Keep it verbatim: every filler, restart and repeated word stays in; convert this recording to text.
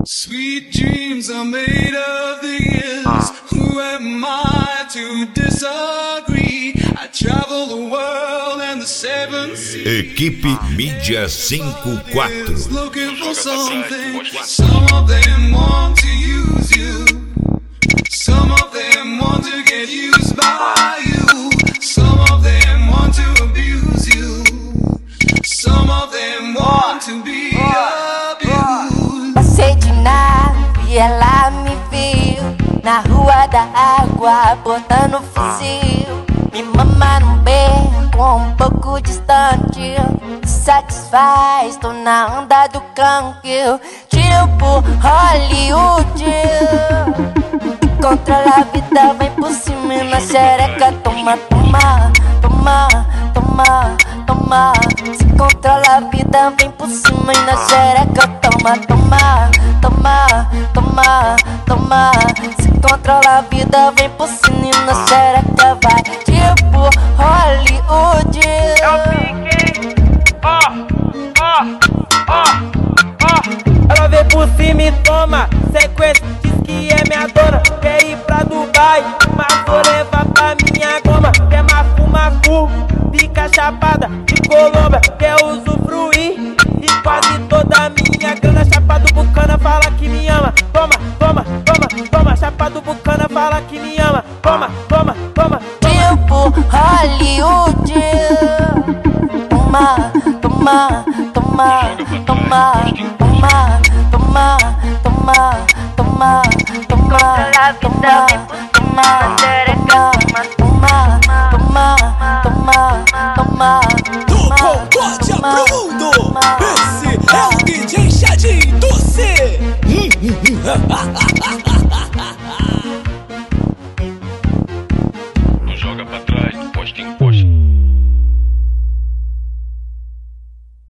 Sweet dreams are made of these. Who am I to disagree? I travel the world and the seven seas. Equipe Mídia cinquenta e quatro. Looking for something. Some of them want to use you. Some of them want to get used by you. Some of them want to abuse you. Some of them want to be abused. Passei de nave e ela me viu na rua da água, botando fuzil. Me mama num beco um pouco distante. Satisfaz, tô na onda do canque. Tipo Hollywood. Controla a vida, vem por cima e na xereca. Toma, toma, toma, toma, toma. Se controla a vida, vem por cima e na xereca. Toma, toma, toma, toma, toma. Se controla a vida, vem por cima e na xereca. Vai tipo Hollywood. Eu fiquei, ó, ó, ó, ó. Ela vem por cima e toma sequência, diz que é minha dona. Quer ir pra Dubai, mas vou levar pra minha goma. Quer mafu-mafu, fica chapada de Colômbia. Quer usufruir de quase toda a minha grana. Chapa do Bucana fala que me ama. Toma, toma, toma, toma. Chapa do Bucana fala que me ama. Toma, toma, toma, toma. Tipo Hollywood. Toma, toma, toma, toma, toma, toma, toma, toma, toma, toma, toma, toma, toma, toma, toma, Do concorde pro mundo, esse é o D J Chadinho do C. Não joga pra trás, posta em posta.